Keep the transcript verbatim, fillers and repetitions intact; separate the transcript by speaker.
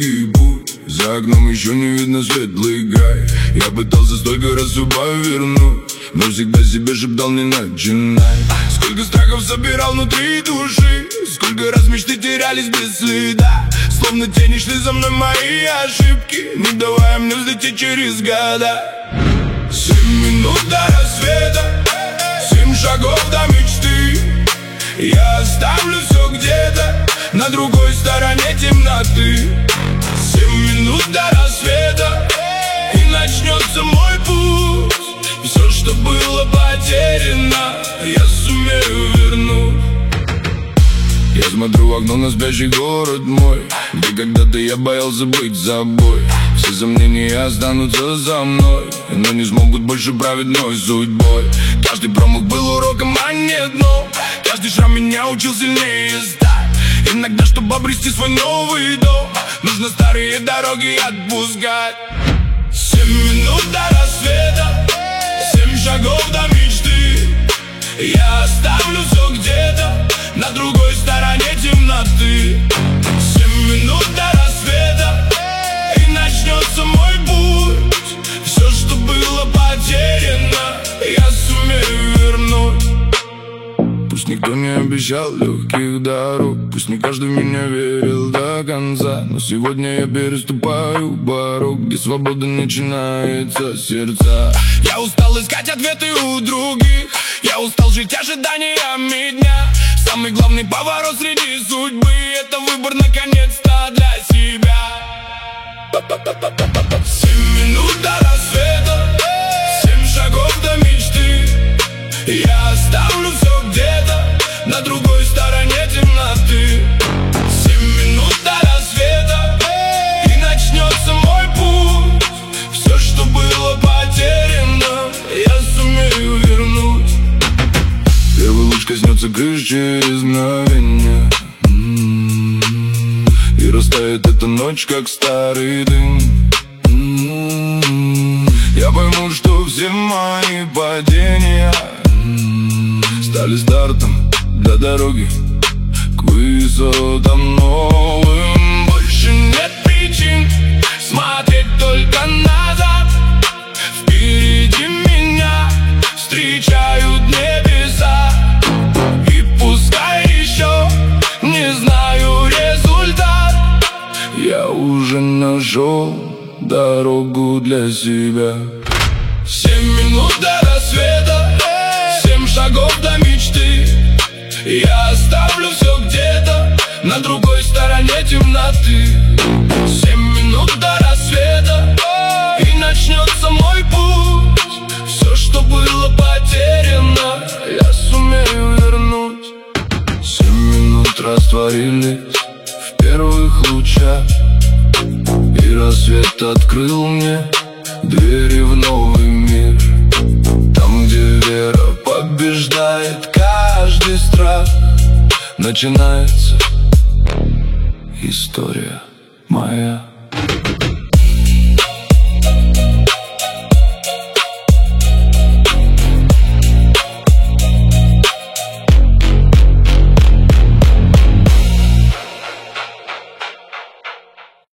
Speaker 1: долгий путь, за окном еще не видно светлый край. Я пытался столько раз судьбу вернуть, но всегда себе шептал: не начинай. Сколько страхов собирал внутри души, сколько раз мечты терялись без следа. Словно тени шли за мной мои ошибки, не давая мне взлететь через года. Семь минут до рассвета, семь шагов до мечты. Я оставлю все где-то на другой стороне темноты. Семь минут до рассвета, и начнется мой путь. Все, что было потеряно, я сумею вернуть. Я смотрю в окно на спящий город мой, где когда-то я боялся быть собой. Все сомнения останутся за мной, но не смогут больше править мной судьбой. Каждый промах был уроком, а не дно. Каждый шрам меня учил сильнее стать. Иногда, чтобы обрести свой новый дом, нужно старые дороги отпускать. Семь минут до рассвета, семь шагов до мечты. Я оставлю все где-то на другой стороне темноты. Семь минут до рассвета, и начнется мой путь. Все, что было потеряно, я сумею вернуть. Пусть никто не обещал легких дорог, пусть не каждый в меня верил до конца, но сегодня я переступаю порог, где свобода начинается с сердца. Я устал искать ответы у других, я устал жить ожиданиями дня. Самый главный поворот среди судьбы — это выбор наконец-то для себя. Семь минут до рассвета, семь шагов до мечты. Я оставлю все где-то на другой стороне темноты. Семь минут до рассвета, и начнется мой путь. Все, что было потеряно, я сумею вернуть. Первый луч коснется крыши через мгновение, м-м-м, и растает эта ночь, как старый дым. М-м-м, я пойму, что все мои падения стали стартом для дороги к высотам новым. Больше нет причин смотреть только назад. Впереди меня встречают небеса, и пускай еще не знаю результат, я уже нашел дорогу для себя. Семь минут до рассвета, семь шагов до мечты. Я оставлю все где-то на другой стороне темноты. Семь минут до рассвета, и начнется мой путь. Все, что было потеряно, я сумею вернуть. Семь минут растворились в первых лучах, и рассвет открыл мне двери в новый мир. Там, где вера побеждает каждый страх, начинается история моя.